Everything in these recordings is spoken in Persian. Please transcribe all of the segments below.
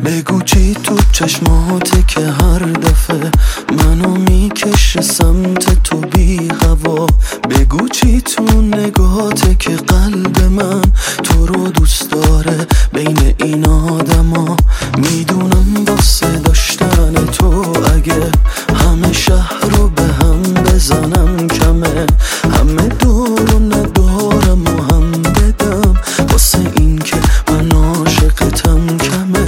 بگو چی تو چشماته که هر دفعه منو میکشه سمت تو بی هوا. بگو چی تو نگاته که قلب من تو رو دوست داره بین این آدما. میدونم واسه داشتن تو اگه همه شهر رو به هم بزنم کمه. همه دور و ندارم و هم بدم واسه این که من عاشقتم کمه.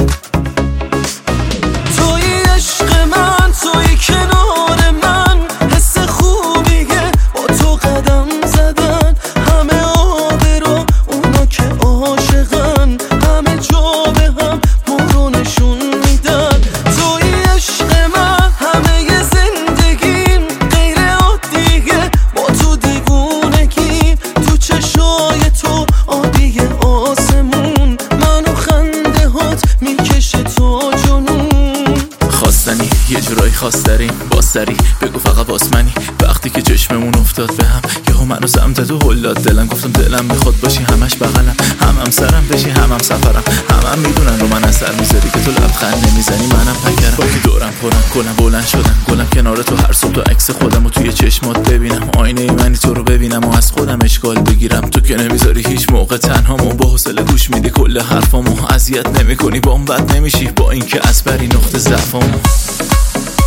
توی عشق من، توی کنار من، حس خوبیه با تو قدم زدن. همه آبرو اونا که عاشقن همه جا به هم ما رو نشون میدن. توی عشق من همه زندگیم غیر عادیه با تو دیوونگیم. تو چشای تو آبی آسمون منو خنده هات میکشه تو جنون. خواستنی یه جورایی خواسترین با سری بگو فقط واس منی. وقتی که چشممون افتاد به هم یهو منو سمت تو هل داد دلم. گفتم دلم میخواد باشی همش بغلم، هم سرم بشی هم سفرم. هم میدونن رو من اثر میذاری که تو لبخند نمیزنی منم پکرم. با که دورم پرم کلم بلند شدم گلم کنار تو هر صبح تو عکس خودم و توی چشمات ببینم. آینه منی تو رو ببینم و از خودم اشکال بگیرم. تو که نمیذاری هیچ موقع تنهامو با حوصله گوش میدی کل حرفامو. اذیت نمیکنی با اون بد نمیشی با اینکه از بری نقطه ضعفامو.